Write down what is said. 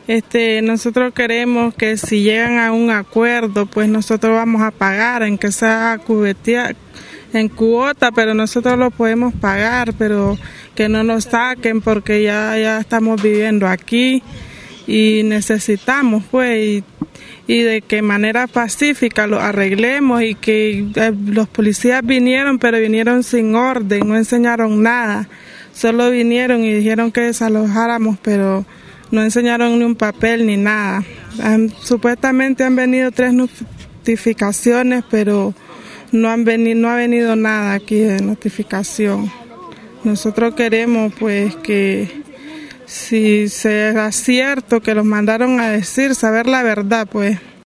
Nosotros queremos que si llegan a un acuerdo, pues nosotros vamos a pagar, en que sea en cuota, pero nosotros lo podemos pagar, pero que no nos saquen porque ya estamos viviendo aquí y necesitamos pues y de qué manera pacífica lo arreglemos, y que los policías vinieron, pero vinieron sin orden, no enseñaron nada, solo vinieron y dijeron que desalojáramos, pero no enseñaron ni un papel ni nada. Supuestamente han venido 3 notificaciones, pero no ha venido nada aquí de notificación. Nosotros queremos pues que si será cierto que los mandaron a decir, saber la verdad pues.